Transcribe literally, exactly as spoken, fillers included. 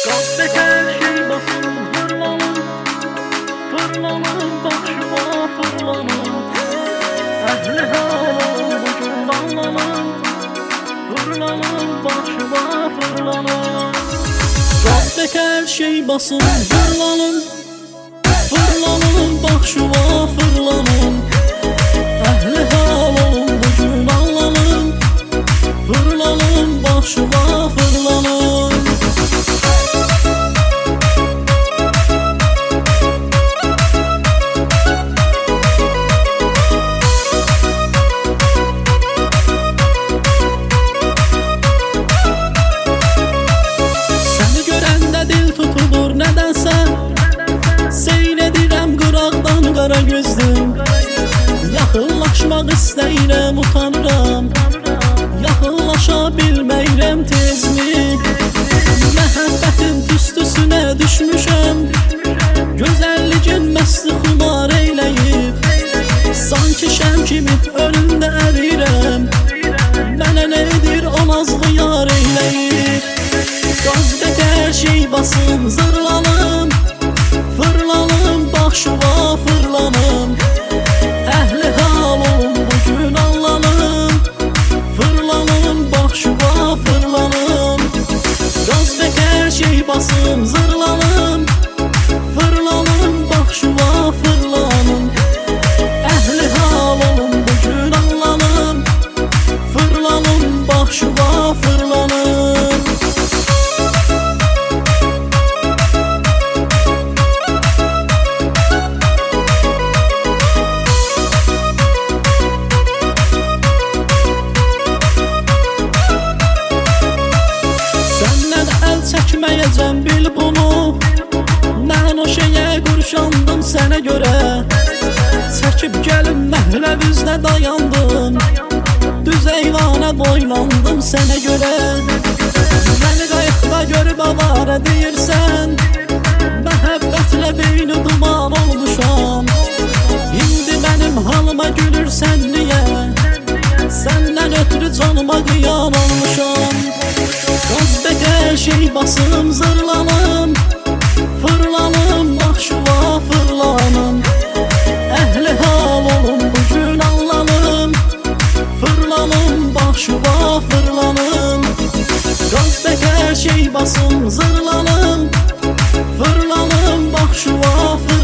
Gazbek her şey basın fırlanın, fırlanın başıma fırlanın. Ehli halın bugün anlanın, fırlanın başıma fırlanın. Gazbek her şey basın fırlanın, fırlanın başıma fırlanın. Ehli halın bugün anlanın, fırlanın başıma fırlanın. Qara gözlüm, yaxınlaşmaq istəyirəm, utanıram. Yaxınlaşa bilməyirəm tezmi. Məhəbbətin tüstüsünə düşmüşəm, gözəlliyin məsti xumar eyləyib. Sanki şəm kimi önündə ərirəm, mənə nə edir o nazlı yar eyləyib. Gazbək hər şey basım zırlanım, fırlanım başıma fırlanım. Ehli halım bugün anlanım, fırlanım başıma fırlanım. Gazbek her şey basım zırlanım, fırlanım başıma fırlanım. Ehli halım bugün anlanım, fırlanım başıma fırlanım. Çəkməyəcəm bil bunu, mən o şeyə qurşandım sənə görə. Çəkib gəlim məhləv üzlə dayandım, düz eyvana boylandım sənə görə. Məni qayıqda görüb avara deyirsən, məhəbbətlə beyni duman olmuşam. İndi mənim halıma gülürsən niyə, səndən ötürü canıma qıyan olmuşam. Gazbek her şey basım zırlanım, fırlanım başıma fırlanım. Ehli hal olum bugün anlanım, fırlanım başıma fırlanım. Gazbek her şey basım zırlanım, fırlanım başıma fırlanım.